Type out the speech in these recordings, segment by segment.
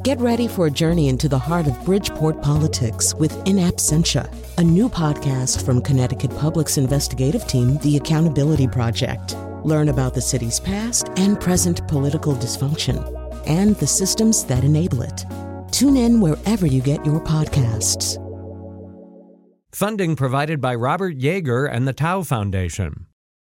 Get ready for a journey into the heart of Bridgeport politics with In Absentia, a new podcast from Connecticut Public's investigative team, The Accountability Project. Learn about the city's past and present political dysfunction and the systems that enable it. Tune in wherever you get your podcasts. Funding provided by Robert Yeager and the Tao Foundation.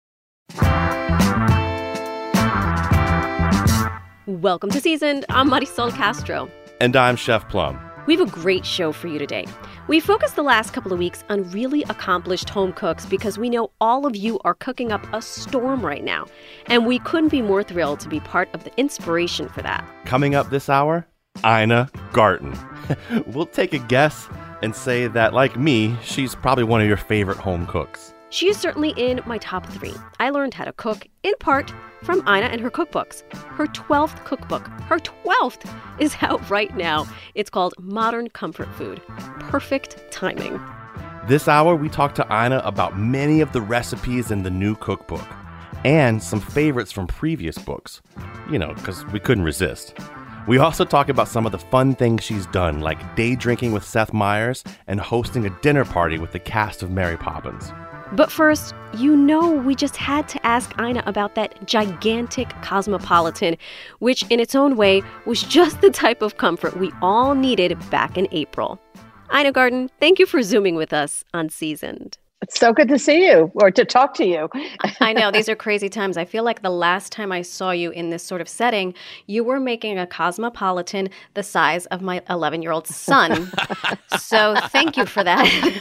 Welcome to Seasoned. I'm Marisol Castro. And I'm Chef Plum. We have a great show for you today. We focused the last couple of weeks on really accomplished home cooks because we know all of you are cooking up a storm right now. And we couldn't be more thrilled to be part of the inspiration for that. Coming up this hour, Ina Garten. We'll take a guess and say that, like me, she's probably one of your favorite home cooks. She is certainly in my top 3. I learned how to cook, in part, from Ina and her cookbooks. Her 12th cookbook, her 12th, is out right now. It's called Modern Comfort Food. Perfect timing. This hour, we talk to Ina about many of the recipes in the new cookbook and some favorites from previous books, because we couldn't resist. We also talk about some of the fun things she's done, like day drinking with Seth Meyers and hosting a dinner party with the cast of Mary Poppins. But first, we just had to ask Ina about that gigantic Cosmopolitan, which in its own way was just the type of comfort we all needed back in April. Ina Garten, thank you for Zooming with us on Seasoned. It's so good to see you, or to talk to you. I know, these are crazy times. I feel like the last time I saw you in this sort of setting, you were making a Cosmopolitan the size of my 11-year-old son. So thank you for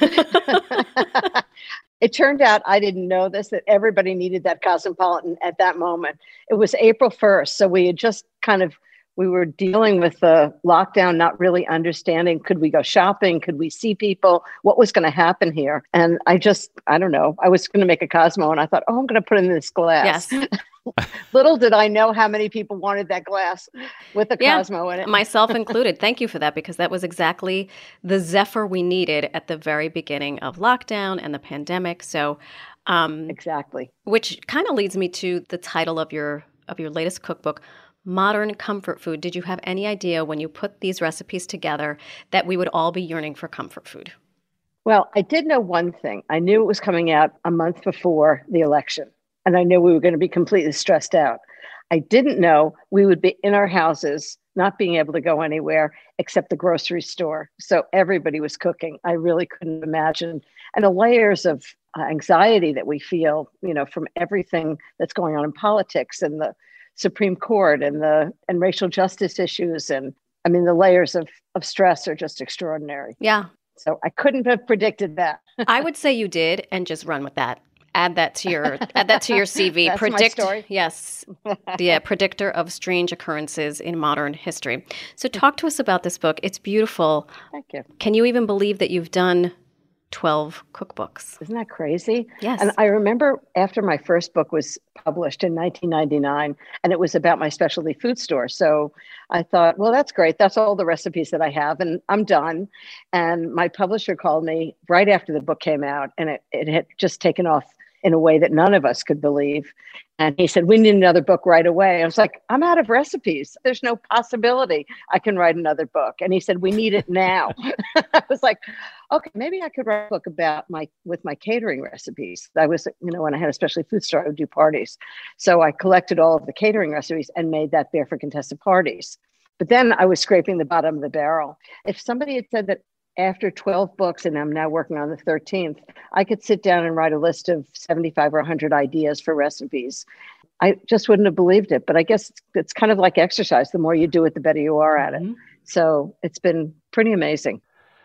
that. It turned out, I didn't know this, that everybody needed that Cosmopolitan at that moment. It was April 1st, so we had just we were dealing with the lockdown, not really understanding, could we go shopping? Could we see people? What was going to happen here? And I don't know, I was going to make a Cosmo and I thought, I'm going to put it in this glass. Yes. Little did I know how many people wanted that glass with the Cosmo in it. Myself included. Thank you for that, because that was exactly the zephyr we needed at the very beginning of lockdown and the pandemic. So, exactly. Which kind of leads me to the title of your latest cookbook, Modern Comfort Food. Did you have any idea when you put these recipes together that we would all be yearning for comfort food? Well, I did know one thing. I knew it was coming out a month before the election, and I knew we were going to be completely stressed out. I didn't know we would be in our houses, not being able to go anywhere except the grocery store. So everybody was cooking. I really couldn't imagine. And the layers of anxiety that we feel, from everything that's going on in politics and the Supreme Court and racial justice issues. And I mean, the layers of stress are just extraordinary. Yeah. So I couldn't have predicted that. I would say you did, and just run with that. Add that to your CV. That's my story. Yes. The predictor of strange occurrences in modern history. So talk to us about this book. It's beautiful. Thank you. Can you even believe that you've done 12 cookbooks? Isn't that crazy? Yes. And I remember after my first book was published in 1999, and it was about my specialty food store. So I thought, well, that's great. That's all the recipes that I have, and I'm done. And my publisher called me right after the book came out, and it had just taken off in a way that none of us could believe. And he said, we need another book right away. I was like, I'm out of recipes. There's no possibility I can write another book. And he said, we need it now. I was like, okay, maybe I could write a book about my catering recipes. I was, when I had a specialty food store, I would do parties. So I collected all of the catering recipes and made that Barefoot Contessa Parties. But then I was scraping the bottom of the barrel. If somebody had said that after 12 books, and I'm now working on the 13th, I could sit down and write a list of 75 or 100 ideas for recipes. I just wouldn't have believed it. But I guess it's kind of like exercise. The more you do it, the better you are at it. So it's been pretty amazing.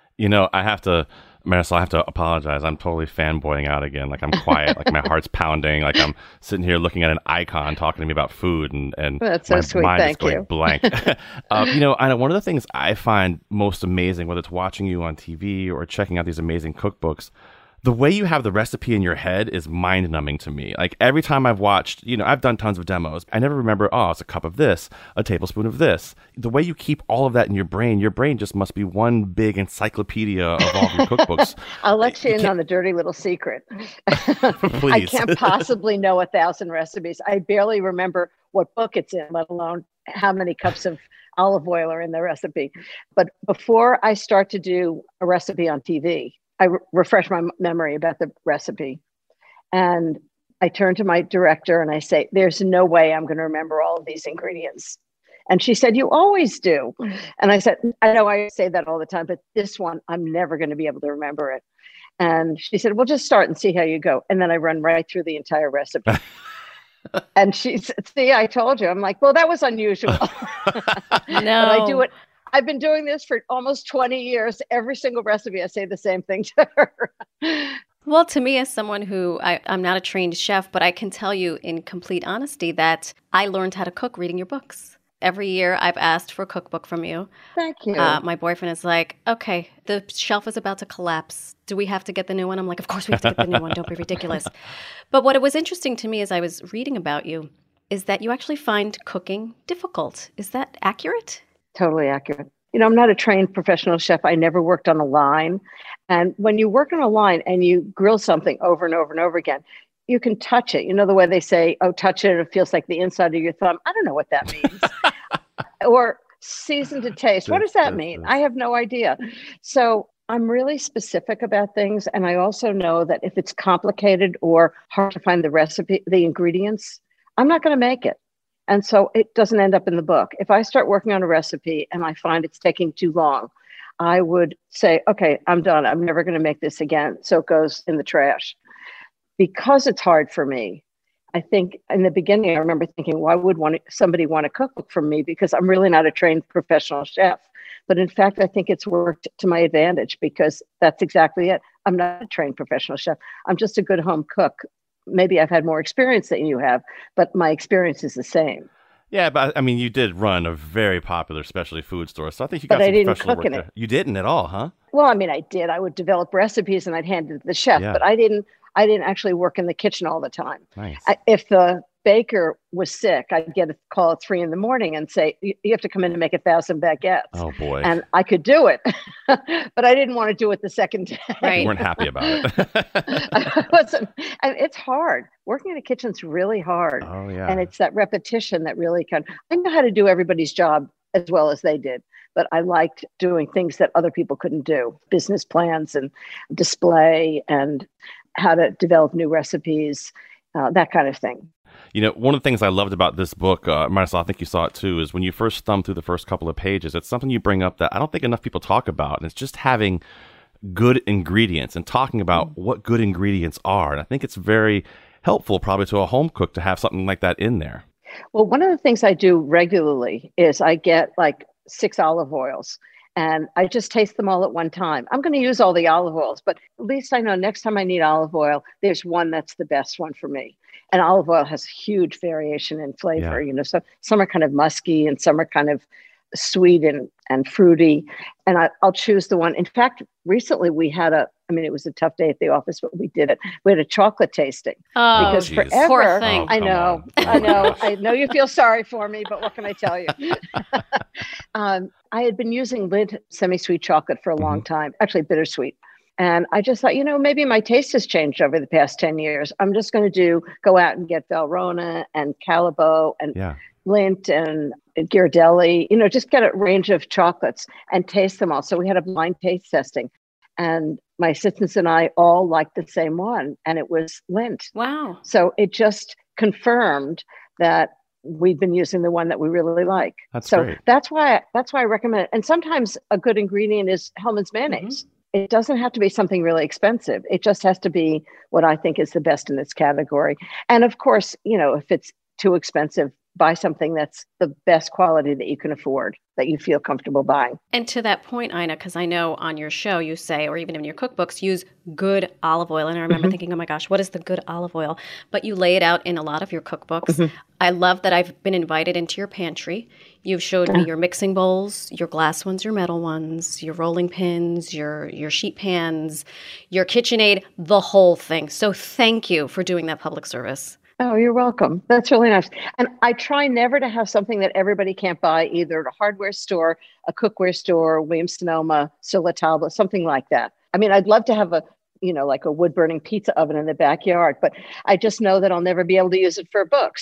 Marisol, I have to apologize. I'm totally fanboying out again. Like, I'm quiet, like my heart's pounding, like I'm sitting here looking at an icon talking to me about food, and that's so my sweet. mind Thank is going you. blank. Ina, one of the things I find most amazing, whether it's watching you on TV or checking out these amazing cookbooks, the way you have the recipe in your head is mind-numbing to me. Like, every time I've watched, I've done tons of demos. I never remember, it's a cup of this, a tablespoon of this. The way you keep all of that in your brain just must be one big encyclopedia of all of your cookbooks. I'll let you in on the dirty little secret. Please. I can't possibly know 1,000 recipes. I barely remember what book it's in, let alone how many cups of olive oil are in the recipe. But before I start to do a recipe on TV, I refresh my memory about the recipe. And I turn to my director and I say, there's no way I'm going to remember all of these ingredients. And she said, you always do. And I said, I know I say that all the time, but this one, I'm never going to be able to remember it. And she said, well, just start and see how you go. And then I run right through the entire recipe. And she said, see, I told you. I'm like, well, that was unusual. No. But I do it. I've been doing this for almost 20 years. Every single recipe, I say the same thing to her. Well, to me, as someone who I'm not a trained chef, but I can tell you in complete honesty that I learned how to cook reading your books. Every year I've asked for a cookbook from you. Thank you. My boyfriend is like, okay, the shelf is about to collapse. Do we have to get the new one? I'm like, of course we have to get the new one. Don't be ridiculous. But what was interesting to me as I was reading about you is that you actually find cooking difficult. Is that accurate? Totally accurate. I'm not a trained professional chef. I never worked on a line. And when you work on a line and you grill something over and over and over again, you can touch it. The way they say, oh, touch it, it feels like the inside of your thumb. I don't know what that means. Or season to taste. What does that mean? I have no idea. So I'm really specific about things. And I also know that if it's complicated or hard to find the recipe, the ingredients, I'm not going to make it. And so it doesn't end up in the book. If I start working on a recipe and I find it's taking too long, I would say, okay, I'm done. I'm never going to make this again. So it goes in the trash. Because it's hard for me, I think in the beginning, I remember thinking, why would somebody want a cookbook from me? Because I'm really not a trained professional chef. But in fact, I think it's worked to my advantage because that's exactly it. I'm not a trained professional chef. I'm just a good home cook. Maybe I've had more experience than you have, but my experience is the same. Yeah, but I mean, you did run a very popular specialty food store, so I think you got but some I didn't professional cook work in there. it. You didn't at all, huh? Well, I mean, I did. I would develop recipes and I'd hand it to the chef, Yeah. but I didn't actually work in the kitchen all the time. Nice. If the baker was sick, I'd get a call at 3 a.m. and say, you have to come in and make 1,000 baguettes. Oh, boy. And I could do it, but I didn't want to do it the second day. Right. You weren't happy about it. I wasn't, and it's hard. Working in a kitchen's really hard. Oh, yeah. And it's that repetition that really I know how to do everybody's job as well as they did, but I liked doing things that other people couldn't do, business plans and display and how to develop new recipes, that kind of thing. One of the things I loved about this book, Marisol, I think you saw it too, is when you first thumb through the first couple of pages, it's something you bring up that I don't think enough people talk about. And it's just having good ingredients and talking about what good ingredients are. And I think it's very helpful probably to a home cook to have something like that in there. Well, one of the things I do regularly is I get like 6 olive oils and I just taste them all at one time. I'm going to use all the olive oils, but at least I know next time I need olive oil, there's one that's the best one for me. And olive oil has huge variation in flavor. Yeah. So some are kind of musky and some are kind of sweet and fruity. And I'll choose the one. In fact, recently we had it was a tough day at the office, but we did it. We had a chocolate tasting. Oh, because geez. forever, Poor thing. I know. I know you feel sorry for me, but what can I tell you? I had been using Lindt semi-sweet chocolate for a long time, actually bittersweet. And I just thought, maybe my taste has changed over the past 10 years. I'm just going to go out and get Valrhona and Callebaut and Lindt and Ghirardelli, just get a range of chocolates and taste them all. So we had a blind taste testing. And my assistants and I all liked the same one. And it was Lindt. Wow. So it just confirmed that we've been using the one that we really like. That's so great. That's why I recommend it. And sometimes a good ingredient is Hellmann's mayonnaise. It doesn't have to be something really expensive. It just has to be what I think is the best in its category. And of course, if it's too expensive, buy something that's the best quality that you can afford, that you feel comfortable buying. And to that point, Ina, because I know on your show you say, or even in your cookbooks, use good olive oil. And I remember thinking, oh my gosh, what is the good olive oil? But you lay it out in a lot of your cookbooks. I love that I've been invited into your pantry. You've showed me your mixing bowls, your glass ones, your metal ones, your rolling pins, your sheet pans, your KitchenAid, the whole thing. So thank you for doing that public service. Oh, you're welcome. That's really nice. And I try never to have something that everybody can't buy, either at a hardware store, a cookware store, Williams-Sonoma, Sur La Table, something like that. I mean, I'd love to have like a wood-burning pizza oven in the backyard, but I just know that I'll never be able to use it for a book. So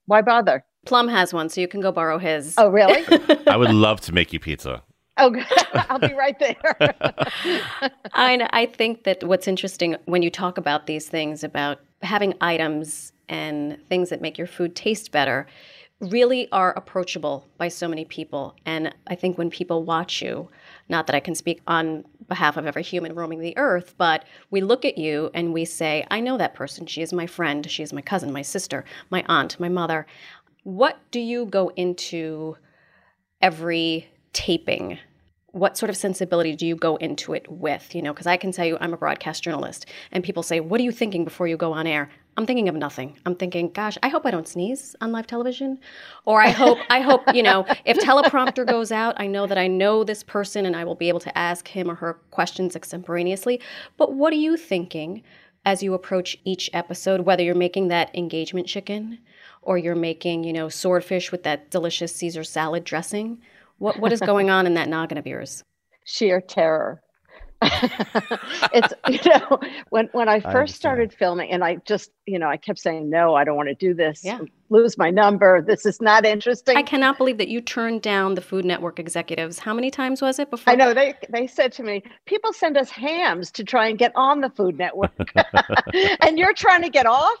Why bother? Plum has one, so you can go borrow his. Oh, really? I would love to make you pizza. Oh, I'll be right there. I think that what's interesting when you talk about these things, about having items and things that make your food taste better, really are approachable by so many people. And I think when people watch you, not that I can speak on behalf of every human roaming the earth, but we look at you and we say, I know that person. She is my friend. She is my cousin, my sister, my aunt, my mother. What do you go into every taping? What sort of sensibility do you go into it with? You know, because I can tell you I'm a broadcast journalist, and people say, what are you thinking before you go on air? I'm thinking of nothing. I'm thinking, gosh, I hope I don't sneeze on live television. Or I hope, you know, if teleprompter goes out, I know that I know this person and I will be able to ask him or her questions extemporaneously. But what are you thinking as you approach each episode, whether you're making that engagement chicken or you're making, you know, swordfish with that delicious Caesar salad dressing? What is going on in that noggin of yours? Sheer terror. It's, you know, when I first started filming, and I just, you know, I kept saying, no, I don't want to do this. Yeah. Lose my number. This is not interesting. I cannot believe that you turned down the Food Network executives. How many times was it before? I know they said to me, people send us hams to try and get on the Food Network, and you're trying to get off.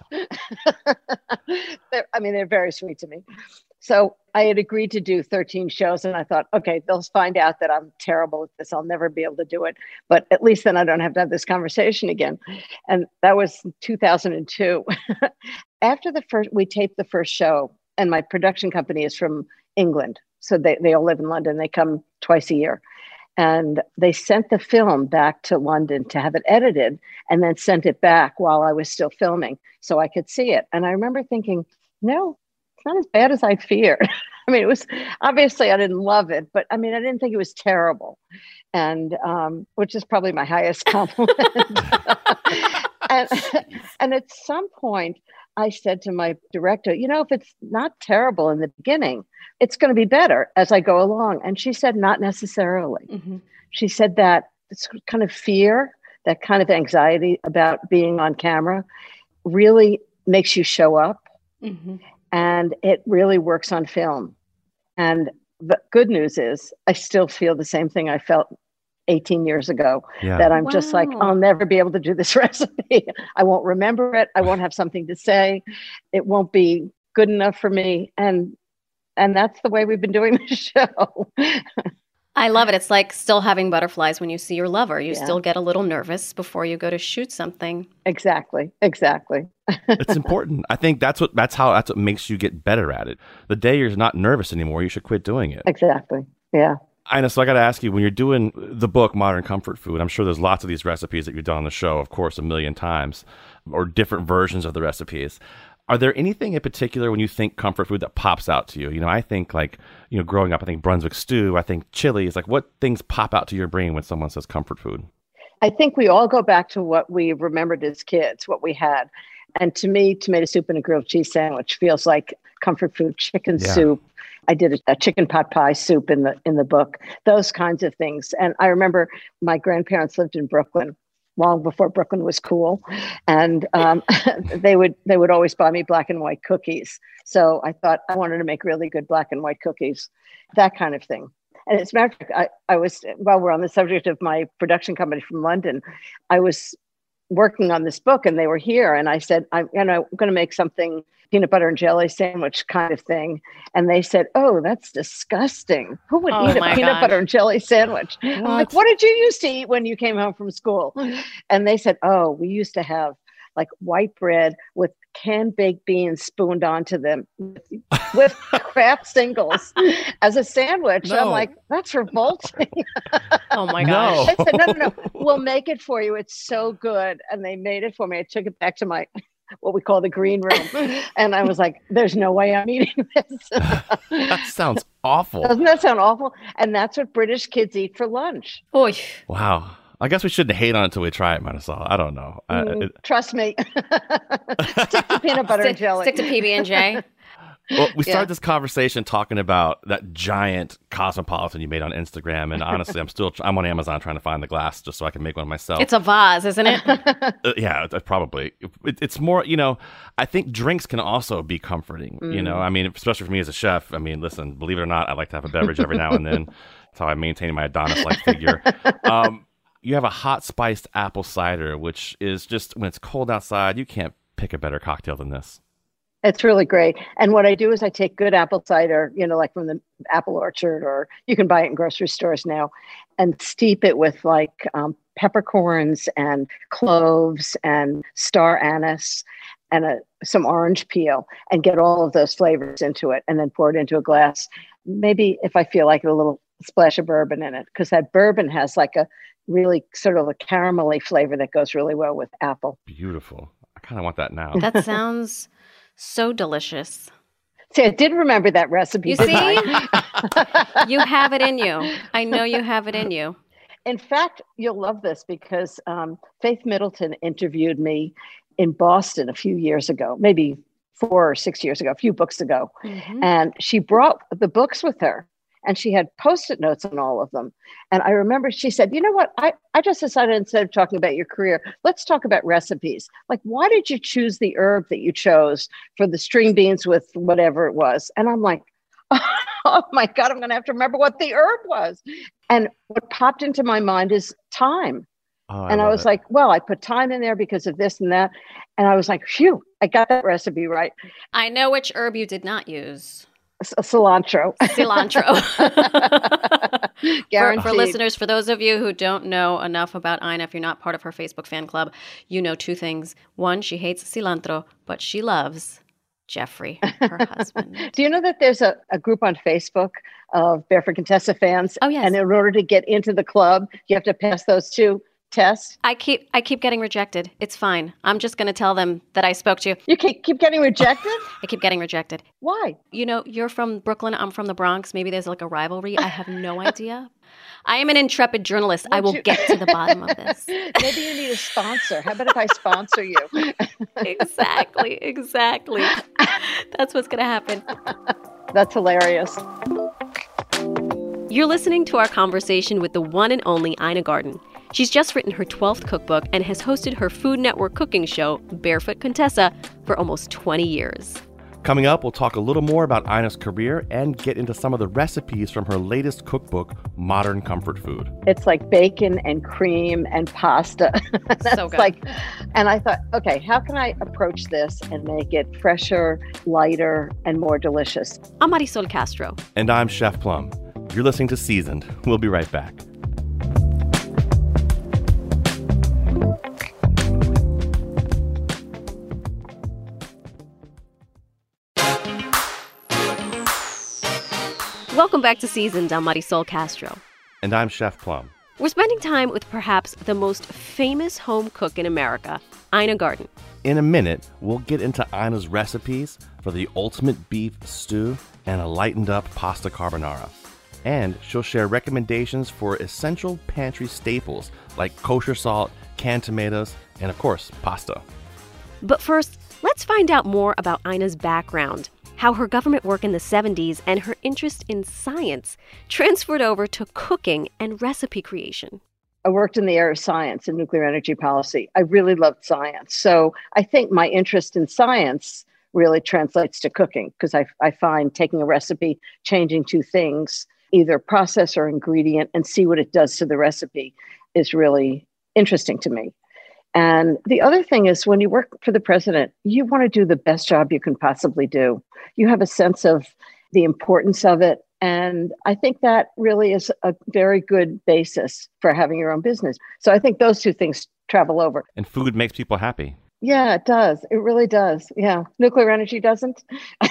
They're very sweet to me. So I had agreed to do 13 shows, and I thought, okay, they'll find out that I'm terrible at this. I'll never be able to do it. But at least then I don't have to have this conversation again. And that was 2002. After we taped the first show, and my production company is from England. So they all live in London. They come twice a year. And they sent the film back to London to have it edited, and then sent it back while I was still filming so I could see it. And I remember thinking, no, it's not as bad as I feared. I mean, it was obviously I didn't love it, but I mean, I didn't think it was terrible, and which is probably my highest compliment. and at some point, I said to my director, you know, if it's not terrible in the beginning, it's going to be better as I go along. And she said, not necessarily. Mm-hmm. She said that this kind of fear, that kind of anxiety about being on camera, really makes you show up. Mm-hmm. And it really works on film. And the good news is I still feel the same thing I felt 18 years ago, that I'm just like, I'll never be able to do this recipe. I won't remember it. I won't have something to say. It won't be good enough for me. And that's the way we've been doing the show. I love it. It's like still having butterflies when you see your lover. You still get a little nervous before you go to shoot something. Exactly. It's important. I think that's what makes you get better at it. The day you're not nervous anymore, you should quit doing it. Exactly. Yeah. Ina, so I got to ask you, when you're doing the book, Modern Comfort Food, I'm sure there's lots of these recipes that you've done on the show, of course, a million times, or different versions of the recipes. Are there anything in particular when you think comfort food that pops out to you? You know, I think like, you know, growing up, I think Brunswick stew, I think chilies, like what things pop out to your brain when someone says comfort food? I think we all go back to what we remembered as kids, what we had. And to me, tomato soup and a grilled cheese sandwich feels like comfort food. Chicken soup. I did a chicken pot pie soup in the book, those kinds of things. And I remember my grandparents lived in Brooklyn long before Brooklyn was cool. And they would always buy me black and white cookies. So I thought I wanted to make really good black and white cookies, that kind of thing. And as a matter of fact, I was, while we're on the subject of my production company from London, I was working on this book and they were here. And I said, I'm going to make something peanut butter and jelly sandwich kind of thing. And they said, oh, that's disgusting. Who would eat a peanut butter and jelly sandwich? I'm like, what did you used to eat when you came home from school? And they said, oh, we used to have like white bread with canned baked beans spooned onto them with Kraft singles as a sandwich. No. I'm like, that's revolting. Oh my gosh. I said, no, we'll make it for you. It's so good. And they made it for me. I took it back to my what we call the green room. And I was like, there's no way I'm eating this. That sounds awful. Doesn't that sound awful? And that's what British kids eat for lunch. Oy. Wow. I guess we shouldn't hate on it until we try it, Marisol. I don't know. Trust me. Stick to peanut butter and jelly. Stick to PB&J. Well, we started this conversation talking about that giant cosmopolitan you made on Instagram, and honestly, I'm on Amazon trying to find the glass just so I can make one myself. It's a vase, isn't it? Yeah, probably. It's more, I think drinks can also be comforting. I mean, especially for me as a chef. I mean, listen, believe it or not, I like to have a beverage every now and then. That's how I maintain my Adonis-like figure. You have a hot spiced apple cider, which is just, when it's cold outside, you can't pick a better cocktail than this. It's really great. And what I do is I take good apple cider, like from the apple orchard, or you can buy it in grocery stores now, and steep it with like peppercorns and cloves and star anise and some orange peel, and get all of those flavors into it, and then pour it into a glass. Maybe, if I feel like it, a little splash of bourbon in it, because that bourbon has like a really sort of a caramelly flavor that goes really well with apple. Beautiful. I kind of want that now. That sounds so delicious. See, I did remember that recipe. You see? You have it in you. I know you have it in you. In fact, you'll love this, because Faith Middleton interviewed me in Boston a few years ago, maybe 4 or 6 years ago, a few books ago. Mm-hmm. And she brought the books with her, and she had Post-it notes on all of them. And I remember she said, you know what, I just decided, instead of talking about your career, let's talk about recipes. Like, why did you choose the herb that you chose for the string beans with whatever it was? And I'm like, oh my God, I'm going to have to remember what the herb was. And what popped into my mind is thyme. Oh, and I was like, well, I put thyme in there because of this and that. And I was like, phew, I got that recipe right. I know which herb you did not use. Cilantro. For listeners, for those of you who don't know enough about Ina, if you're not part of her Facebook fan club, you know 2 things. 1, she hates cilantro, but she loves Jeffrey, her husband. Do you know that there's a group on Facebook of Barefoot Contessa fans? Oh, yes. And in order to get into the club, you have to pass those 2 tests. I keep getting rejected. It's fine. I'm just going to tell them that I spoke to you. You keep getting rejected? I keep getting rejected. Why? You're from Brooklyn. I'm from the Bronx. Maybe there's like a rivalry. I have no idea. I am an intrepid journalist. I will get to the bottom of this. Maybe you need a sponsor. How about if I sponsor you? Exactly. That's what's going to happen. That's hilarious. You're listening to our conversation with the one and only Ina Garten. She's just written her 12th cookbook and has hosted her Food Network cooking show, Barefoot Contessa, for almost 20 years. Coming up, we'll talk a little more about Ina's career and get into some of the recipes from her latest cookbook, Modern Comfort Food. It's like bacon and cream and pasta. So good. And I thought, okay, how can I approach this and make it fresher, lighter, and more delicious? I'm Marisol Castro. And I'm Chef Plum. You're listening to Seasoned. We'll be right back. Welcome back to Seasoned. I'm Marisol Castro. And I'm Chef Plum. We're spending time with perhaps the most famous home cook in America, Ina Garten. In a minute, we'll get into Ina's recipes for the ultimate beef stew and a lightened up pasta carbonara. And she'll share recommendations for essential pantry staples like kosher salt, canned tomatoes, and of course, pasta. But first, let's find out more about Ina's background, how her government work in the 70s and her interest in science transferred over to cooking and recipe creation. I worked in the area of science and nuclear energy policy. I really loved science. So I think my interest in science really translates to cooking, because I find taking a recipe, changing 2 things, either process or ingredient, and see what it does to the recipe is really interesting to me. And the other thing is, when you work for the president, you want to do the best job you can possibly do. You have a sense of the importance of it. And I think that really is a very good basis for having your own business. So I think those 2 things travel over. And food makes people happy. Yeah, it does. It really does. Yeah. Nuclear energy doesn't.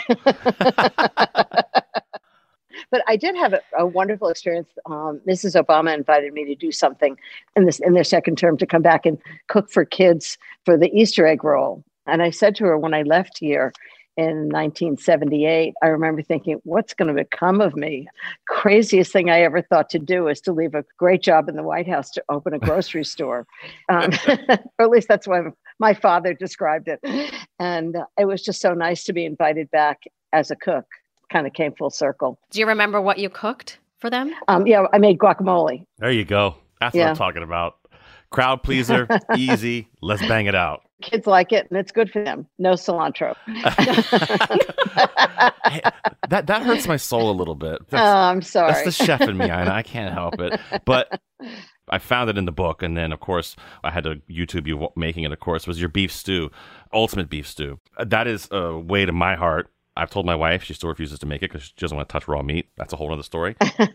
But I did have a wonderful experience. Mrs. Obama invited me to do something in their second term, to come back and cook for kids for the Easter egg roll. And I said to her, when I left here in 1978, I remember thinking, what's going to become of me? Craziest thing I ever thought to do is to leave a great job in the White House to open a grocery store. Or at least that's why my father described it. And it was just so nice to be invited back. as a cook kind of came full circle. Do you remember what you cooked for them? Yeah, I made guacamole. There you go. That's what I'm talking about. Crowd pleaser, easy. Let's bang it out. Kids like it, and it's good for them. No cilantro. Hey, that hurts my soul a little bit. I'm sorry. That's the chef in me, Ina. I can't help it. But I found it in the book, and then, of course, I had to YouTube you making it, of course, was your beef stew, ultimate beef stew. That is a way to my heart. I've told my wife, she still refuses to make it because she doesn't want to touch raw meat. That's a whole other story.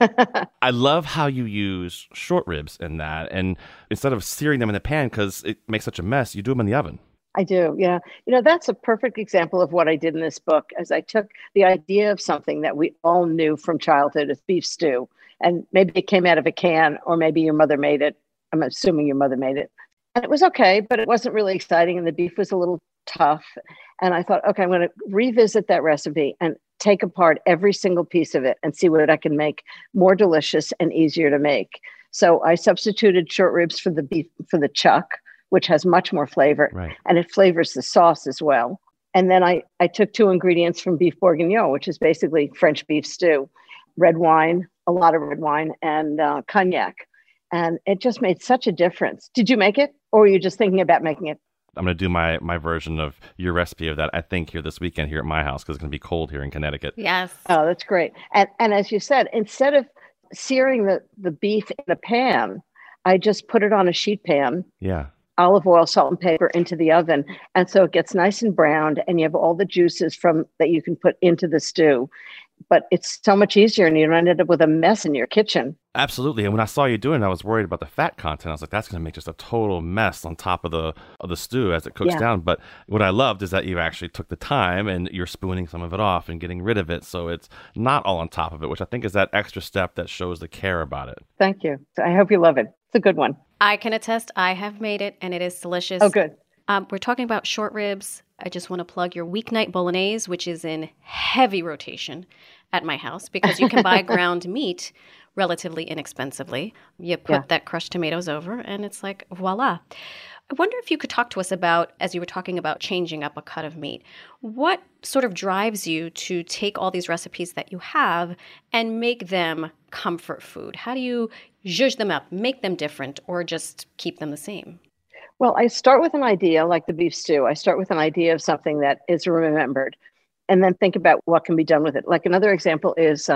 I love how you use short ribs in that. And instead of searing them in the pan because it makes such a mess, you do them in the oven. I do, yeah. That's a perfect example of what I did in this book, as I took the idea of something that we all knew from childhood as beef stew. And maybe it came out of a can, or maybe your mother made it. I'm assuming your mother made it. And it was okay, but it wasn't really exciting. And the beef was a little tough. And I thought, okay, I'm going to revisit that recipe and take apart every single piece of it and see what I can make more delicious and easier to make. So I substituted short ribs for the beef, for the chuck, which has much more flavor. Right. And it flavors the sauce as well. And then I took 2 ingredients from beef bourguignon, which is basically French beef stew, red wine, a lot of red wine, and cognac. And it just made such a difference. Did you make it, or were you just thinking about making it? I'm going to do my version of your recipe of that, I think, here this weekend here at my house, because it's going to be cold here in Connecticut. Yes. Oh, that's great. And as you said, instead of searing the beef in a pan, I just put it on a sheet pan. Yeah. Olive oil, salt, and pepper into the oven. And so it gets nice and browned, and you have all the juices from that you can put into the stew. But it's so much easier, and you don't end up with a mess in your kitchen. Absolutely. And when I saw you doing it, I was worried about the fat content. I was like, that's going to make just a total mess on top of the stew as it cooks down. But what I loved is that you actually took the time and you're spooning some of it off and getting rid of it. So it's not all on top of it, which I think is that extra step that shows the care about it. Thank you. I hope you love it. It's a good one. I can attest. I have made it, and it is delicious. Oh, good. We're talking about short ribs. I just want to plug your weeknight bolognese, which is in heavy rotation at my house because you can buy ground meat relatively inexpensively. You put that crushed tomatoes over, and it's like, voila. I wonder if you could talk to us about, as you were talking about changing up a cut of meat, what sort of drives you to take all these recipes that you have and make them comfort food? How do you zhuzh them up, make them different, or just keep them the same? Well, I start with an idea like the beef stew. I start with an idea of something that is remembered and then think about what can be done with it. Like another example is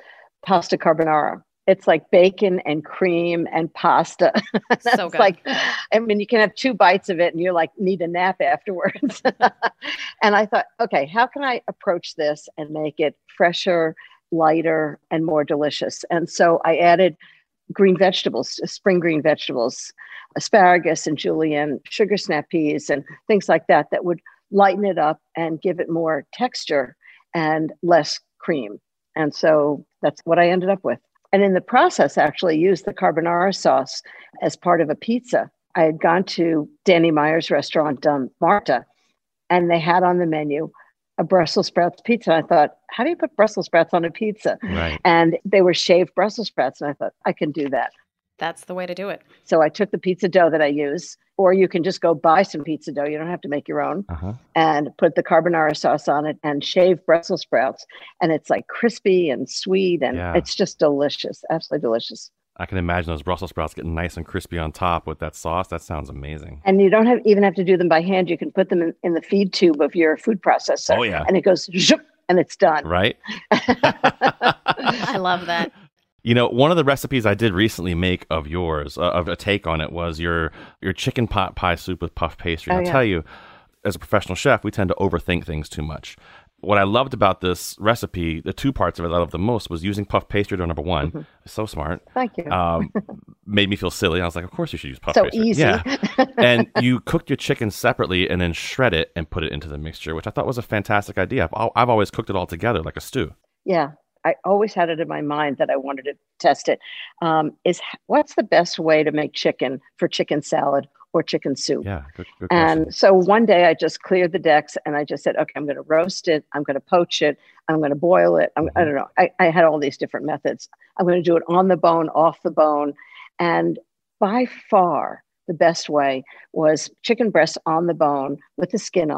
pasta carbonara. It's like bacon and cream and pasta. So good. Like, I mean, you can have 2 bites of it and you're like, need a nap afterwards. And I thought, okay, how can I approach this and make it fresher, lighter, and more delicious? And so I added green vegetables, spring green vegetables, asparagus and julienne, sugar snap peas, and things like that would lighten it up and give it more texture and less cream. And so that's what I ended up with. And in the process, actually used the carbonara sauce as part of a pizza. I had gone to Danny Meyer's restaurant, Marta, and they had on the menu a Brussels sprouts pizza. I thought, how do you put Brussels sprouts on a pizza? Right. And they were shaved Brussels sprouts. And I thought, I can do that. That's the way to do it. So I took the pizza dough that I use, or you can just go buy some pizza dough. You don't have to make your own, and put the carbonara sauce on it and shave Brussels sprouts. And it's like crispy and sweet, and it's just delicious. Absolutely delicious. I can imagine those Brussels sprouts getting nice and crispy on top with that sauce. That sounds amazing. And you don't even have to do them by hand. You can put them in the feed tube of your food processor. Oh, yeah. And it goes, zhup, and it's done. Right? I love that. You know, one of the recipes I did recently make of yours, of a take on it, was your chicken pot pie soup with puff pastry. And I'll tell you, as a professional chef, we tend to overthink things too much. What I loved about this recipe, the 2 parts of it I loved the most, was using puff pastry to number 1. So smart. Thank you. Made me feel silly. I was like, of course you should use puff so pastry. Easy. Yeah. And you cooked your chicken separately and then shred it and put it into the mixture, which I thought was a fantastic idea. I've always cooked it all together like a stew. Yeah. I always had it in my mind that I wanted to test it. What's the best way to make chicken for chicken salad or chicken soup? Yeah, good and so one day I just cleared the decks and I just said, okay, I'm going to roast it. I'm going to poach it. I'm going to boil it. I don't know. I had all these different methods. I'm going to do it on the bone, off the bone. And by far, the best way was chicken breast on the bone with the skin on,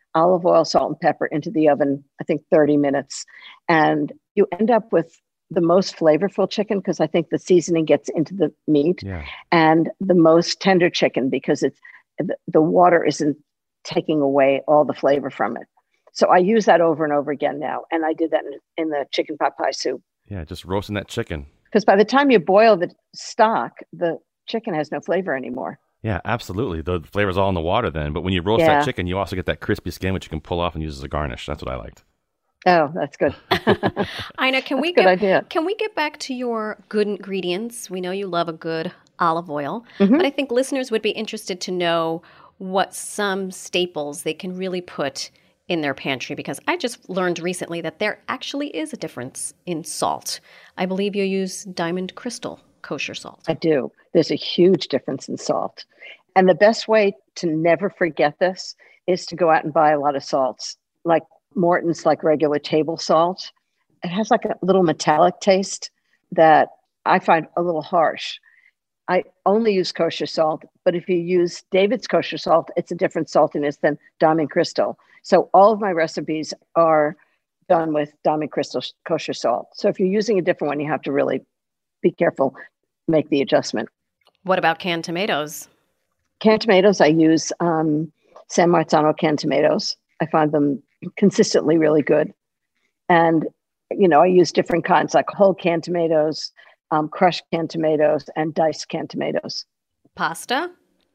olive oil, salt, and pepper into the oven, I think 30 minutes. And you end up with the most flavorful chicken because I think the seasoning gets into the meat, and the most tender chicken because the water isn't taking away all the flavor from it. So I use that over and over again now. And I did that in the chicken pot pie soup. Yeah, just roasting that chicken. Because by the time you boil the stock, the chicken has no flavor anymore. Yeah, absolutely. The flavor's all in the water then. But when you roast that chicken, you also get that crispy skin, which you can pull off and use as a garnish. That's what I liked. Oh, that's good. Ina, can we get back to your good ingredients? We know you love a good olive oil, but I think listeners would be interested to know what some staples they can really put in their pantry, because I just learned recently that there actually is a difference in salt. I believe you use Diamond Crystal kosher salt. I do. There's a huge difference in salt. And the best way to never forget this is to go out and buy a lot of salts, like Morton's, like regular table salt. It has like a little metallic taste that I find a little harsh. I only use kosher salt, but if you use David's kosher salt, it's a different saltiness than Diamond Crystal. So all of my recipes are done with Diamond Crystal kosher salt. So if you're using a different one, you have to really be careful, make the adjustment. What about canned tomatoes? Canned tomatoes, I use San Marzano canned tomatoes. I find them consistently really good. And, I use different kinds, like whole canned tomatoes, crushed canned tomatoes, and diced canned tomatoes. Pasta,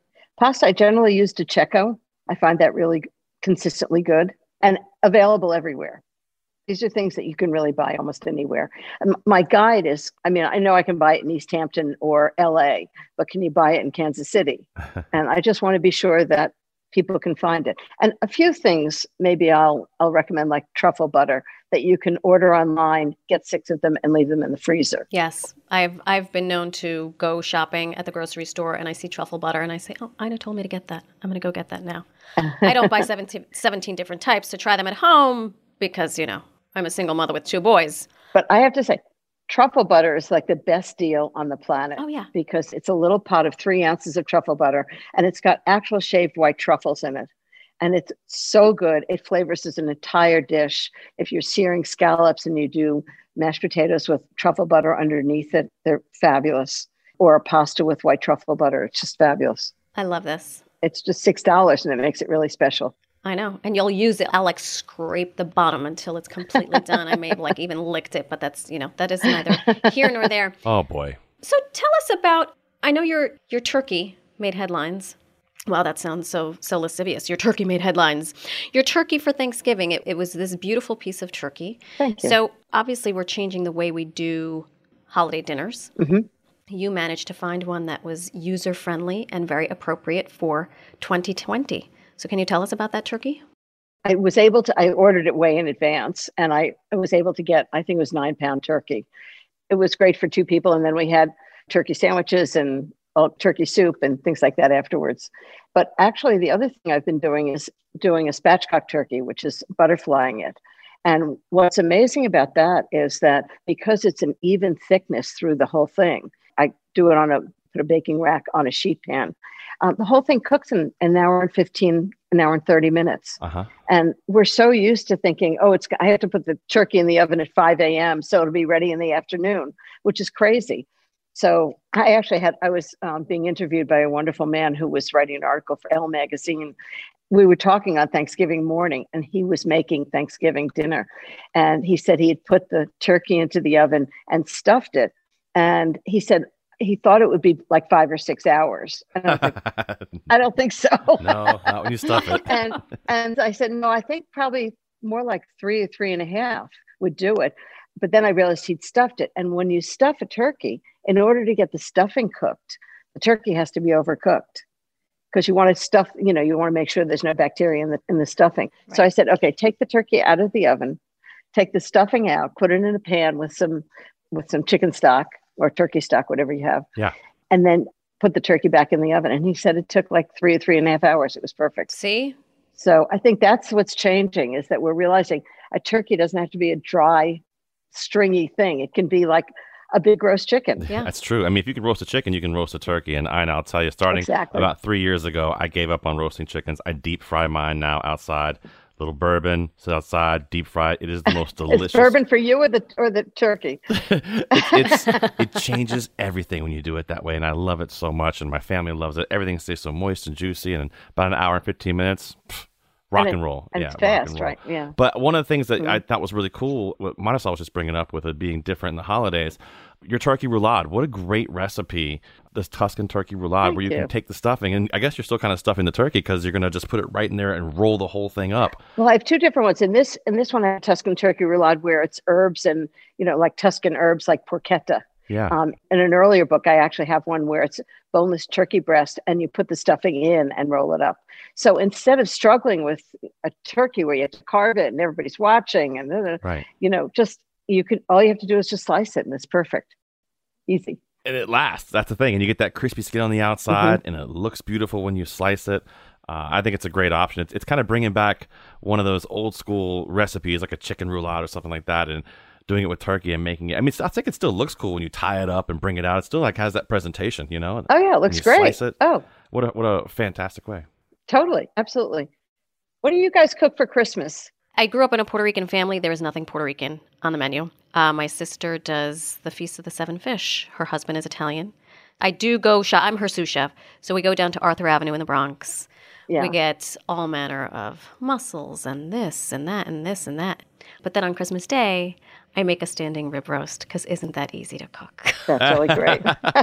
I generally use DiCecco. I find that really consistently good and available everywhere. These are things that you can really buy almost anywhere. My guide is, I know I can buy it in East Hampton or LA, but can you buy it in Kansas City? And I just want to be sure that people can find it. And a few things maybe I'll recommend, like truffle butter, that you can order online, get 6 of them and leave them in the freezer. Yes. I've been known to go shopping at the grocery store and I see truffle butter and I say, oh, Ina told me to get that. I'm going to go get that now. I don't buy 17 different types to try them at home because, I'm a single mother with 2 boys. But I have to say, truffle butter is like the best deal on the planet. Oh, yeah. Because it's a little pot of 3 ounces of truffle butter and it's got actual shaved white truffles in it. And it's so good. It flavors as an entire dish. If you're searing scallops and you do mashed potatoes with truffle butter underneath it, they're fabulous. Or a pasta with white truffle butter. It's just fabulous. I love this. It's just $6 and it makes it really special. I know. And you'll use it. I'll scrape the bottom until it's completely done. I may have even licked it, but that's, that is neither here nor there. Oh, boy. So tell us about, I know your turkey made headlines. Wow, that sounds so lascivious. Your turkey made headlines. Your turkey for Thanksgiving, it was this beautiful piece of turkey. Thank you. So obviously we're changing the way we do holiday dinners. Mm-hmm. You managed to find one that was user-friendly and very appropriate for 2020. So can you tell us about that turkey? I ordered it way in advance and I was able to get, I think it was 9-pound turkey. It was great for 2 people. And then we had turkey sandwiches and turkey soup and things like that afterwards. But actually the other thing I've been doing is doing a spatchcock turkey, which is butterflying it. And what's amazing about that is that because it's an even thickness through the whole thing, I do it put a baking rack on a sheet pan. The whole thing cooks in an hour and 30 minutes. Uh-huh. And we're so used to thinking, I have to put the turkey in the oven at 5 a.m. so it'll be ready in the afternoon, which is crazy. So I was being interviewed by a wonderful man who was writing an article for Elle magazine. We were talking on Thanksgiving morning and he was making Thanksgiving dinner. And he said he had put the turkey into the oven and stuffed it. And he said, he thought it would be like 5 or 6 hours. And I was like, I don't think so. No, not when you stuff it. and I said, no, I think probably more like 3 or 3.5 would do it. But then I realized he'd stuffed it. And when you stuff a turkey, in order to get the stuffing cooked, the turkey has to be overcooked because you want to stuff, you want to make sure there's no bacteria in the stuffing. Right. So I said, okay, take the turkey out of the oven, take the stuffing out, put it in a pan with some chicken stock or turkey stock, whatever you have. Yeah. And then put the turkey back in the oven. And he said it took like 3 or 3.5 hours. It was perfect. See? So I think that's what's changing is that we're realizing a turkey doesn't have to be a dry, stringy thing. It can be like a big roast chicken. Yeah. That's true. I mean, if you can roast a chicken, you can roast a turkey. And I'll tell you, starting about 3 years ago, I gave up on roasting chickens. I deep fry mine now outside. little bourbon, sit outside, deep fried. It is the most delicious. Is bourbon for you or the turkey? It changes everything when you do it that way, and I love it so much, and my family loves it. Everything stays so moist and juicy, and in about an hour and 15 minutes, rock and roll. And yeah, it's fast, right? Yeah. But one of the things that I thought was really cool, what Marisol was just bringing up with it being different in the holidays, your turkey roulade. What a great recipe, this Tuscan turkey roulade, where you can take the stuffing, and I guess you're still kind of stuffing the turkey because you're going to just put it right in there and roll the whole thing up. Well, I have two different ones. In this one, I have Tuscan turkey roulade where it's herbs and, like Tuscan herbs like porchetta. Yeah. In an earlier book, I actually have one where it's boneless turkey breast and you put the stuffing in and roll it up. So instead of struggling with a turkey where you have to carve it and everybody's watching and right. All you have to do is just slice it and it's perfect. Easy. And it lasts. That's the thing. And you get that crispy skin on the outside and it looks beautiful when you slice it. I think it's a great option. It's kind of bringing back one of those old school recipes like a chicken roulade or something like that, and doing it with turkey and making it. I mean, I think it still looks cool when you tie it up and bring it out. It still like has that presentation, Oh yeah, it looks great. Slice it. Oh, what a fantastic way. Totally, absolutely. What do you guys cook for Christmas? I grew up in a Puerto Rican family. There was nothing Puerto Rican on the menu. My sister does the Feast of the Seven Fish. Her husband is Italian. I do go shop. I'm her sous chef, so we go down to Arthur Avenue in the Bronx. Yeah. We get all manner of mussels and this and that and this and that. But then on Christmas Day, I make a standing rib roast because isn't that easy to cook? That's really great.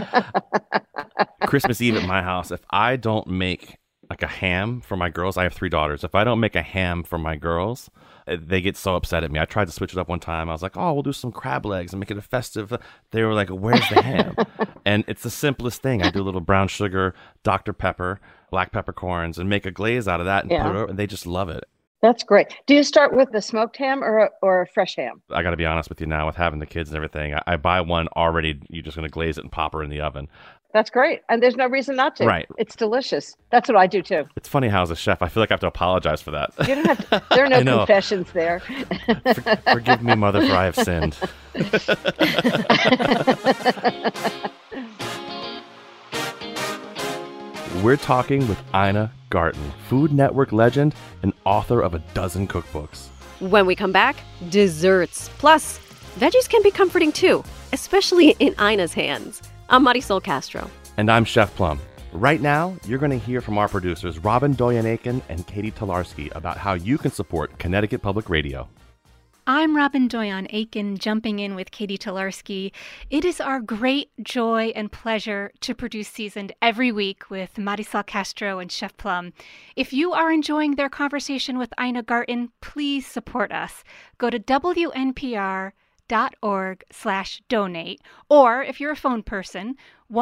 Christmas Eve at my house, if I don't make like a ham for my girls, I have 3 daughters. If I don't make a ham for my girls, they get so upset at me. I tried to switch it up one time. I was like, we'll do some crab legs and make it a festive. They were like, where's the ham? And it's the simplest thing. I do a little brown sugar, Dr. Pepper, black peppercorns, and make a glaze out of that and put it over, and they just love it. That's great. Do you start with the smoked ham or a fresh ham? I got to be honest with you now, with having the kids and everything, I buy one already. You're just going to glaze it and pop her in the oven. That's great. And there's no reason not to. Right. It's delicious. That's what I do too. It's funny how as a chef, I feel like I have to apologize for that. You don't have to, there are no confessions there. Forgive me, Mother, for I have sinned. We're talking with Ina Garten, Food Network legend and author of a dozen cookbooks. When we come back, desserts. Plus, veggies can be comforting too, especially in Ina's hands. I'm Marisol Castro. And I'm Chef Plum. Right now, you're going to hear from our producers, Robin Doyen-Aiken and Katie Tolarski, about how you can support Connecticut Public Radio. I'm Robin Doyen-Aiken, jumping in with Katie Tolarski. It is our great joy and pleasure to produce Seasoned every week with Marisol Castro and Chef Plum. If you are enjoying their conversation with Ina Garten, please support us. Go to WNPR.org/donate, or if you're a phone person,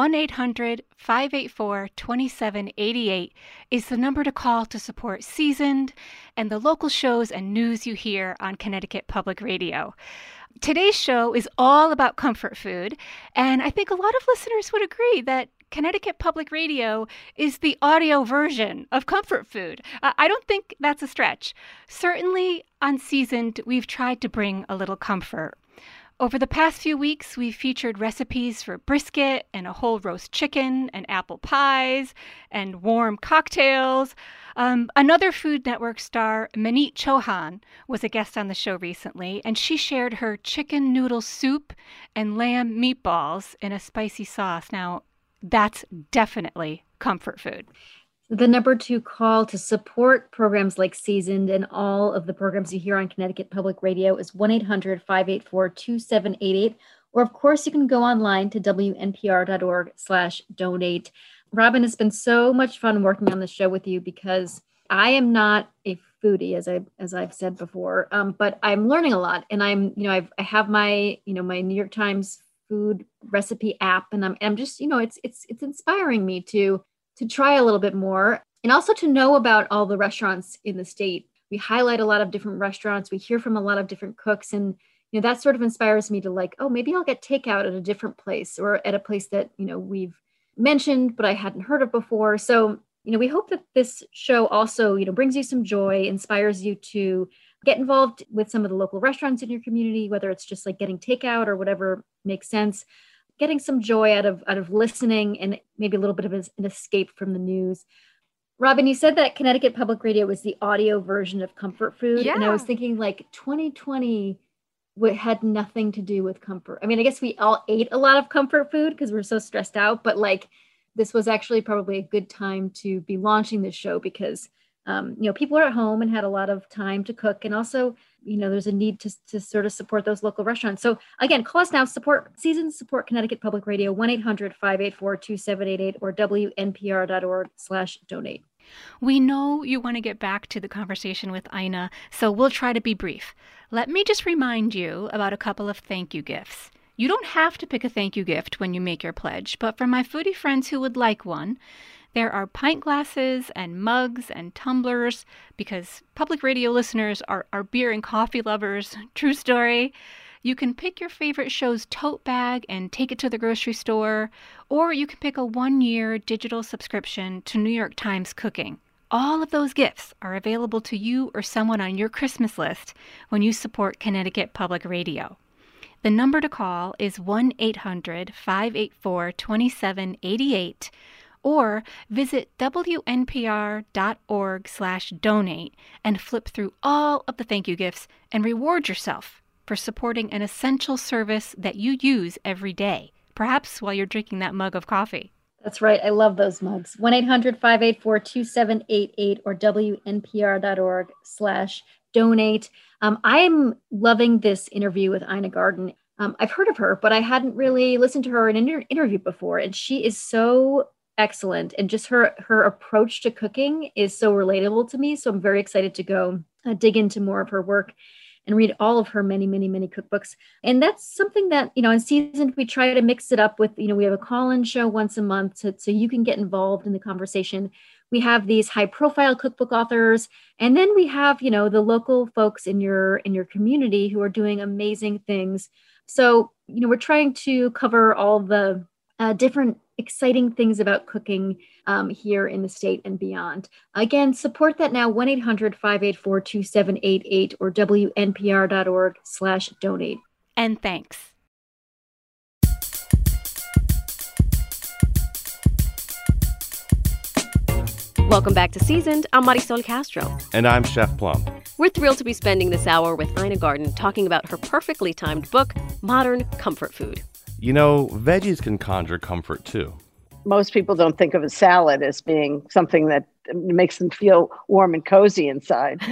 1-800-584-2788 is the number to call to support Seasoned and the local shows and news you hear on Connecticut Public Radio. Today's show is all about comfort food, and I think a lot of listeners would agree that Connecticut Public Radio is the audio version of comfort food. I don't think that's a stretch. Certainly on Seasoned, we've tried to bring a little comfort. Over the past few weeks, we've featured recipes for brisket and a whole roast chicken and apple pies and warm cocktails. Another Food Network star, Maneet Chauhan, was a guest on the show recently, and she shared her chicken noodle soup and lamb meatballs in a spicy sauce. Now, that's definitely comfort food. The number to call to support programs like Seasoned and all of the programs you hear on Connecticut Public Radio is 1-800-584-2788. Or, of course, you can go online to WNPR.org/donate. Robin, it's been so much fun working on the show with you because I am not a foodie, as I've said before, but I'm learning a lot. And I have my, my New York Times food recipe app, and I'm just, it's inspiring me to try a little bit more and also to know about all the restaurants in the state. We highlight a lot of different restaurants. We hear from a lot of different cooks, and that sort of inspires me to maybe I'll get takeout at a different place or at a place that, we've mentioned, but I hadn't heard of before. So, we hope that this show also, brings you some joy, inspires you to get involved with some of the local restaurants in your community, whether it's just like getting takeout or whatever makes sense. Getting some joy out of listening and maybe a little bit of an escape from the news. Robin, you said that Connecticut Public Radio was the audio version of comfort food. Yeah. And I was thinking like 2020 had nothing to do with comfort. I mean, I guess we all ate a lot of comfort food because we're so stressed out, but like this was actually probably a good time to be launching this show because, people are at home and had a lot of time to cook. And also, there's a need to sort of support those local restaurants. So again, call us now, support Connecticut Public Radio, 1-800-584-2788 or WNPR.org/donate. We know you want to get back to the conversation with Ina, so we'll try to be brief. Let me just remind you about a couple of thank you gifts. You don't have to pick a thank you gift when you make your pledge, but for my foodie friends who would like one, there are pint glasses and mugs and tumblers because public radio listeners are beer and coffee lovers. True story. You can pick your favorite show's tote bag and take it to the grocery store, or you can pick a 1-year digital subscription to New York Times Cooking. All of those gifts are available to you or someone on your Christmas list when you support Connecticut Public Radio. The number to call is 1-800-584-2788 or visit WNPR.org/donate and flip through all of the thank you gifts and reward yourself for supporting an essential service that you use every day, perhaps while you're drinking that mug of coffee. That's right. I love those mugs. 1-800-584-2788 or WNPR.org/donate. I'm loving this interview with Ina Garten. I've heard of her, but I hadn't really listened to her in an interview before. And she is so excellent. And just her approach to cooking is so relatable to me. So I'm very excited to go dig into more of her work and read all of her many, many, many cookbooks. And that's something that, in Seasoned, we try to mix it up with, we have a call-in show once a month so you can get involved in the conversation. We have these high-profile cookbook authors, and then we have, the local folks in your community who are doing amazing things. So, we're trying to cover all the different exciting things about cooking here in the state and beyond. Again, support that now, 1-800-584-2788 or WNPR.org/donate. And thanks. Welcome back to Seasoned. I'm Marisol Castro. And I'm Chef Plum. We're thrilled to be spending this hour with Ina Garten talking about her perfectly timed book, Modern Comfort Food. Veggies can conjure comfort too. Most people don't think of a salad as being something that makes them feel warm and cozy inside,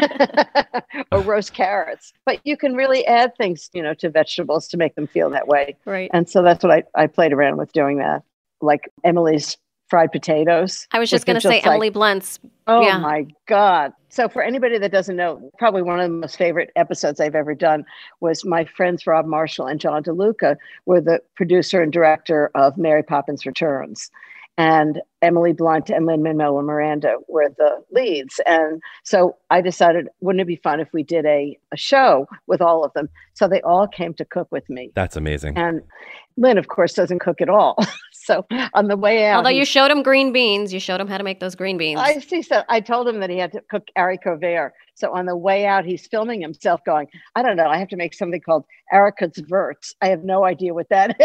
or roast carrots. But you can really add things, to vegetables to make them feel that way. Right. And so that's what I played around with doing that. Like Emily's fried potatoes. I was just going to say Emily Blunt's. Oh, yeah. My God. So for anybody that doesn't know, probably one of the most favorite episodes I've ever done was my friends Rob Marshall and John DeLuca were the producer and director of Mary Poppins Returns. And Emily Blunt and Lin-Manuel Miranda were the leads. And so I decided, wouldn't it be fun if we did a show with all of them? So they all came to cook with me. That's amazing. And Lynn, of course, doesn't cook at all. So on the way out... Although you showed him green beans. You showed him how to make those green beans. I see. So I told him that he had to cook haricot vert. So on the way out, he's filming himself going, I don't know, I have to make something called haricots verts. I have no idea what that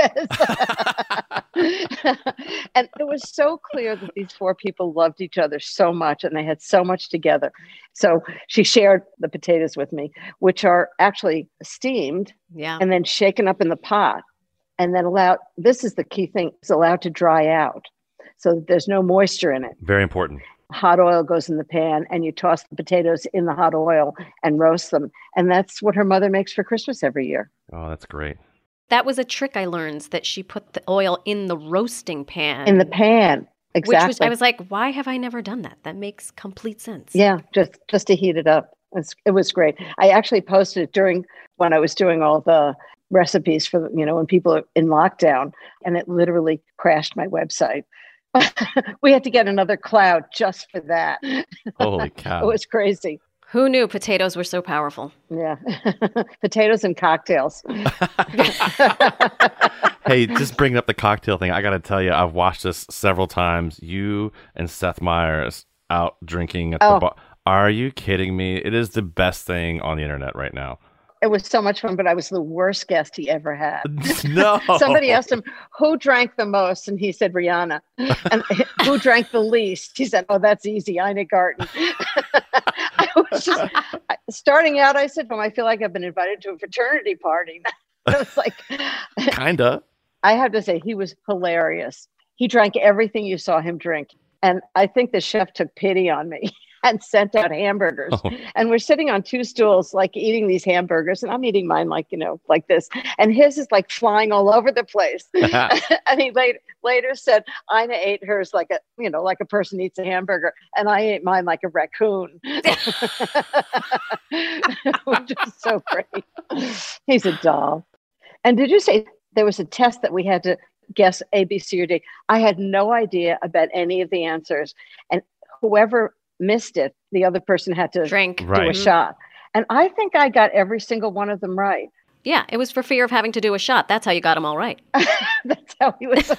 is. And it was so clear that these four people loved each other so much and they had so much together. So she shared the potatoes with me, which are actually steamed and then shaken up in the pot and then this is the key thing, it's allowed to dry out so that there's no moisture in it. Very important. Hot oil goes in the pan and you toss the potatoes in the hot oil and roast them. And that's what her mother makes for Christmas every year. Oh, that's great. That was a trick I learned, that she put the oil in the roasting pan. In the pan, exactly. I was like, why have I never done that? That makes complete sense. Yeah, just to heat it up. It was great. I actually posted it when I was doing all the recipes for, when people are in lockdown, and it literally crashed my website. We had to get another cloud just for that. Holy cow. It was crazy. Who knew potatoes were so powerful? Yeah. Potatoes and cocktails. Hey, just bringing up the cocktail thing, I got to tell you, I've watched this several times. You and Seth Meyers out drinking at the bar. Are you kidding me? It is the best thing on the internet right now. it was so much fun, but I was the worst guest he ever had. No. Somebody asked him, who drank the most? And he said, Rihanna. And who drank the least? He said, oh, that's easy, Ina Garten. I was just, starting out, I said, I feel like I've been invited to a fraternity party. I was like, Kinda. I have to say, he was hilarious. He drank everything you saw him drink. And I think the chef took pity on me and sent out hamburgers. Oh. And we're sitting on two stools, like eating these hamburgers. And I'm eating mine like, like this. And his is like flying all over the place. And he later said, Ina ate hers like a person eats a hamburger. And I ate mine like a raccoon. Which is so great. He's a doll. And did you say there was a test that we had to guess A, B, C, or D? I had no idea about any of the answers. And whoever missed it, the other person had to drink, do a shot. And I think I got every single one of them right. Yeah, it was for fear of having to do a shot. That's how you got them all right. That's how he was.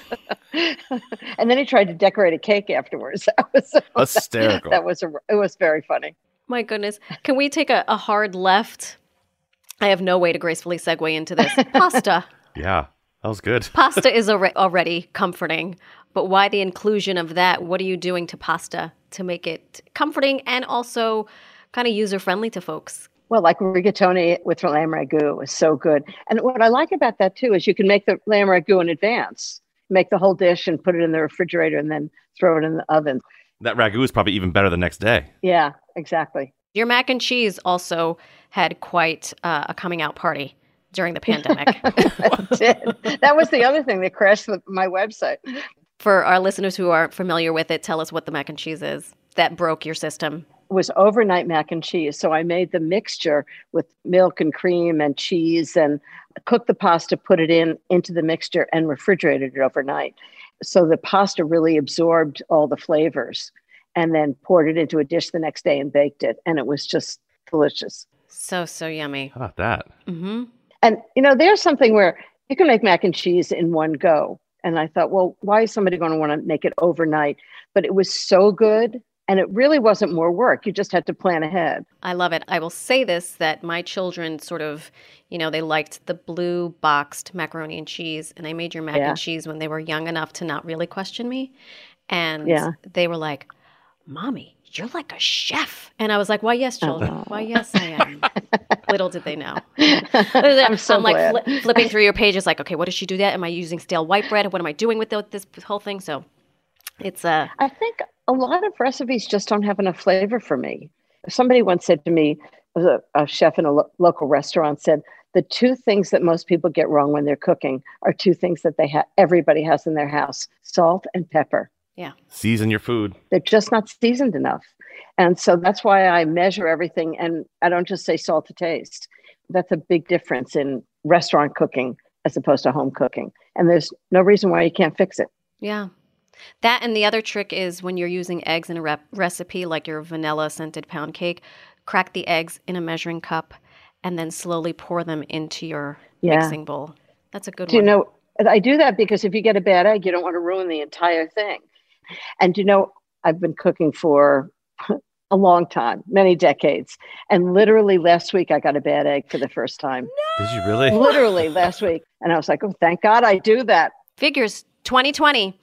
And then he tried to decorate a cake afterwards. That was hysterical. It was very funny. My goodness. Can we take a hard left? I have no way to gracefully segue into this. Pasta. Yeah, that was good. Pasta is already comforting, but why the inclusion of that? What are you doing to pasta to make it comforting and also kind of user-friendly to folks? Well, like rigatoni with lamb ragu was so good. And what I like about that, too, is you can make the lamb ragu in advance, make the whole dish and put it in the refrigerator and then throw it in the oven. That ragu is probably even better the next day. Yeah, exactly. Your mac and cheese also had quite a coming out party during the pandemic. It did. That was the other thing that crashed my website. For our listeners who aren't familiar with it, tell us what the mac and cheese is that broke your system. It was overnight mac and cheese. So I made the mixture with milk and cream and cheese and cooked the pasta, put it into the mixture and refrigerated it overnight. So the pasta really absorbed all the flavors and then poured it into a dish the next day and baked it. And it was just delicious. So yummy. How about that? Mm-hmm. And, there's something where you can make mac and cheese in one go. And I thought, well, why is somebody going to want to make it overnight? But it was so good. And it really wasn't more work. You just had to plan ahead. I love it. I will say this, that my children sort of, they liked the blue boxed macaroni and cheese. And I made your mac and cheese when they were young enough to not really question me. And they were like, Mommy, you're like a chef. And I was like, why, yes, children. Why, yes, I am. Little did they know. I'm like flipping through your pages like, okay, what does she do that? Am I using stale white bread? What am I doing with this whole thing? So it's I think a lot of recipes just don't have enough flavor for me. Somebody once said to me, a chef in a local restaurant said, the two things that most people get wrong when they're cooking are two things that everybody has in their house: salt and pepper. Yeah. Season your food. They're just not seasoned enough. And so that's why I measure everything. And I don't just say salt to taste. That's a big difference in restaurant cooking as opposed to home cooking. And there's no reason why you can't fix it. Yeah. That and the other trick is when you're using eggs in a recipe, like your vanilla scented pound cake, crack the eggs in a measuring cup and then slowly pour them into your mixing bowl. That's a good one. I do that because if you get a bad egg, you don't want to ruin the entire thing. And I've been cooking for a long time, many decades. And literally last week, I got a bad egg for the first time. No! Did you really? Literally last week. And I was like, oh, thank God I do that. Figures 2020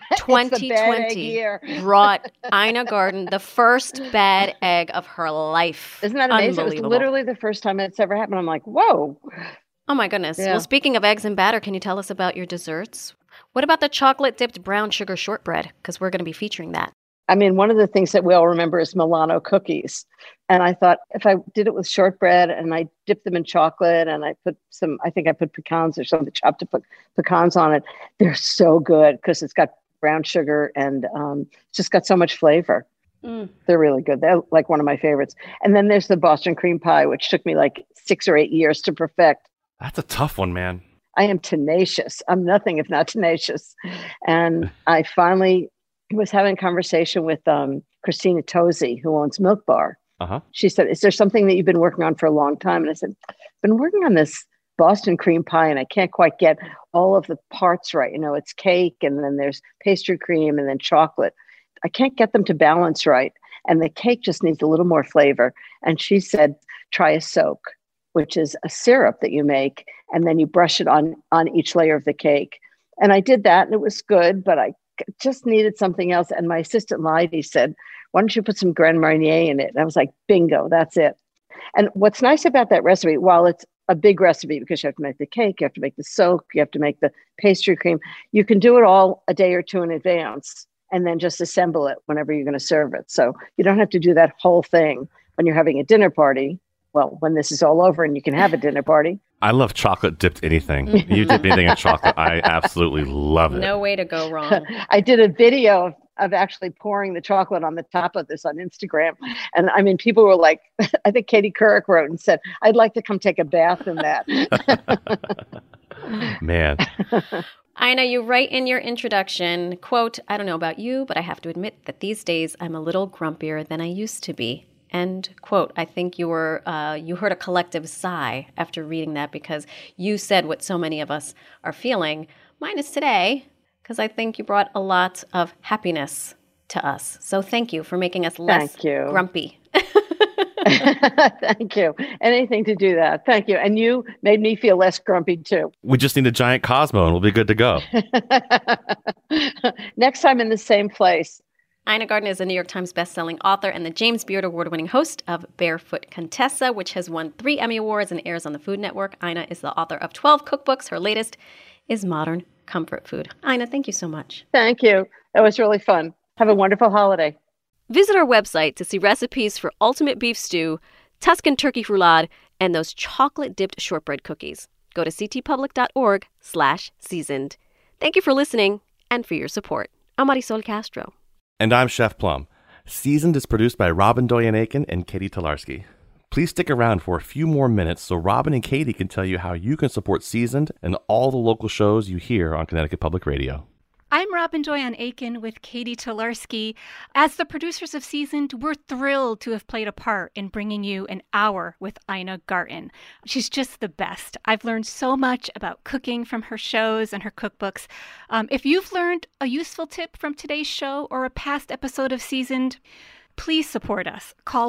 brought Ina Garten the first bad egg of her life. Isn't that amazing? It was literally the first time it's ever happened. I'm like, whoa. Oh, my goodness. Yeah. Well, speaking of eggs and batter, can you tell us about your desserts? What about the chocolate-dipped brown sugar shortbread? Because we're going to be featuring that. I mean, one of the things that we all remember is Milano cookies. And I thought if I did it with shortbread and I dipped them in chocolate and I put pecans or something, chopped to put pecans on it, they're so good because it's got brown sugar and it's just got so much flavor. They're really good. They're like one of my favorites. And then there's the Boston cream pie, which took me like 6 or 8 years to perfect. That's a tough one, man. I am tenacious. I'm nothing if not tenacious. And I finally was having a conversation with Christina Tosi, who owns Milk Bar. Uh-huh. She said, is there something that you've been working on for a long time? And I said, I've been working on this Boston cream pie and I can't quite get all of the parts right. It's cake and then there's pastry cream and then chocolate. I can't get them to balance right. And the cake just needs a little more flavor. And she said, try a soak. which is a syrup that you make, and then you brush it on each layer of the cake. And I did that, and it was good, but I just needed something else. And my assistant Lydie said, why don't you put some Grand Marnier in it? And I was like, bingo, that's it. And what's nice about that recipe, while it's a big recipe because you have to make the cake, you have to make the soap, you have to make the pastry cream, you can do it all a day or two in advance and then just assemble it whenever you're going to serve it. So you don't have to do that whole thing when you're having a dinner party. Well, when this is all over and you can have a dinner party. I love chocolate dipped anything. You dip anything in chocolate, I absolutely love it. No way to go wrong. I did a video of actually pouring the chocolate on the top of this on Instagram. And I mean, people were like, I think Katie Couric wrote and said, I'd like to come take a bath in that. Man. Ina, you write in your introduction, quote, I don't know about you, but I have to admit that these days I'm a little grumpier than I used to be. End quote. I think you heard a collective sigh after reading that because you said what so many of us are feeling, minus today, because I think you brought a lot of happiness to us. So thank you for making us less grumpy. Thank you. Anything to do that. Thank you. And you made me feel less grumpy too. We just need a giant Cosmo and we'll be good to go. Next time in the same place. Ina Garten is a New York Times bestselling author and the James Beard Award-winning host of Barefoot Contessa, which has won 3 Emmy Awards and airs on the Food Network. Ina is the author of 12 cookbooks. Her latest is Modern Comfort Food. Ina, thank you so much. Thank you. That was really fun. Have a wonderful holiday. Visit our website to see recipes for ultimate beef stew, Tuscan turkey roulade, and those chocolate-dipped shortbread cookies. Go to ctpublic.org/seasoned. Thank you for listening and for your support. I'm Marisol Castro. And I'm Chef Plum. Seasoned is produced by Robin Doyen-Aiken and Katie Tolarski. Please stick around for a few more minutes so Robin and Katie can tell you how you can support Seasoned and all the local shows you hear on Connecticut Public Radio. I'm Robin Doyen-Aiken with Katie Tolarski. As the producers of Seasoned, we're thrilled to have played a part in bringing you an hour with Ina Garten. She's just the best. I've learned so much about cooking from her shows and her cookbooks. If you've learned a useful tip from today's show or a past episode of Seasoned, please support us. Call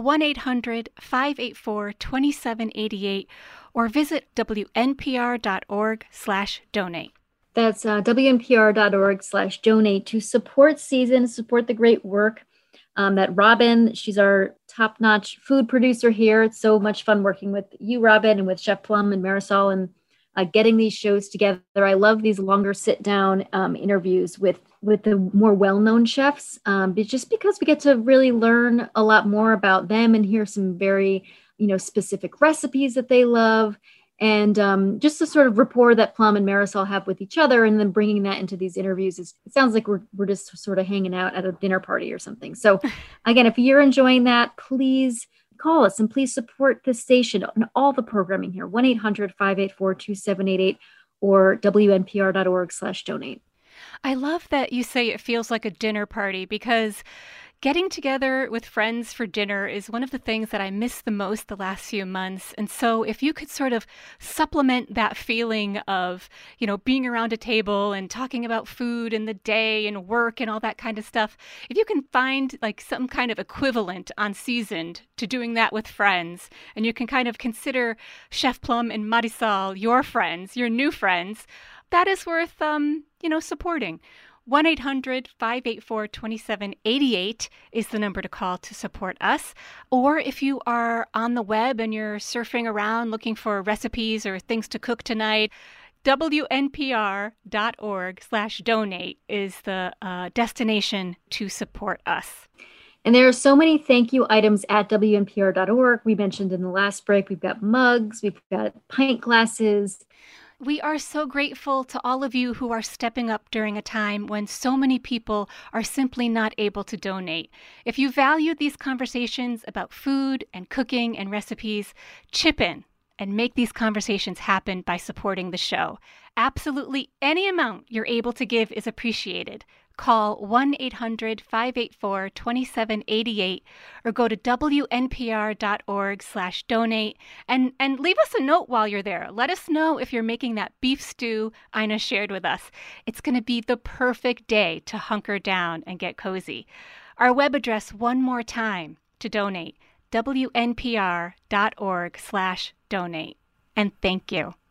1-800-584-2788 or visit WNPR.org/donate. That's WNPR.org/donate to support Seasoned, support the great work that Robin, she's our top-notch food producer here. It's so much fun working with you, Robin, and with Chef Plum and Marisol and getting these shows together. I love these longer sit-down interviews with the more well-known chefs, just because we get to really learn a lot more about them and hear some very, specific recipes that they love. And just the sort of rapport that Plum and Marisol have with each other, and then bringing that into these interviews, it sounds like we're just sort of hanging out at a dinner party or something. So again, if you're enjoying that, please call us and please support this station and all the programming here, 1-800-584-2788 or WNPR.org/donate. I love that you say it feels like a dinner party because getting together with friends for dinner is one of the things that I miss the most the last few months. And so if you could sort of supplement that feeling of, being around a table and talking about food and the day and work and all that kind of stuff, if you can find like some kind of equivalent on Seasoned to doing that with friends, and you can kind of consider Chef Plum and Marisol your friends, your new friends, that is worth, supporting. 1-800-584-2788 is the number to call to support us. Or if you are on the web and you're surfing around looking for recipes or things to cook tonight, WNPR.org/donate is the destination to support us. And there are so many thank you items at WNPR.org. We mentioned in the last break, we've got mugs, we've got pint glasses. We are so grateful to all of you who are stepping up during a time when so many people are simply not able to donate. If you value these conversations about food and cooking and recipes, chip in and make these conversations happen by supporting the show. Absolutely any amount you're able to give is appreciated. Call 1-800-584-2788 or go to WNPR.org/donate and leave us a note while you're there. Let us know if you're making that beef stew Ina shared with us. It's going to be the perfect day to hunker down and get cozy. Our web address one more time to donate, WNPR.org/donate. donate. And thank you.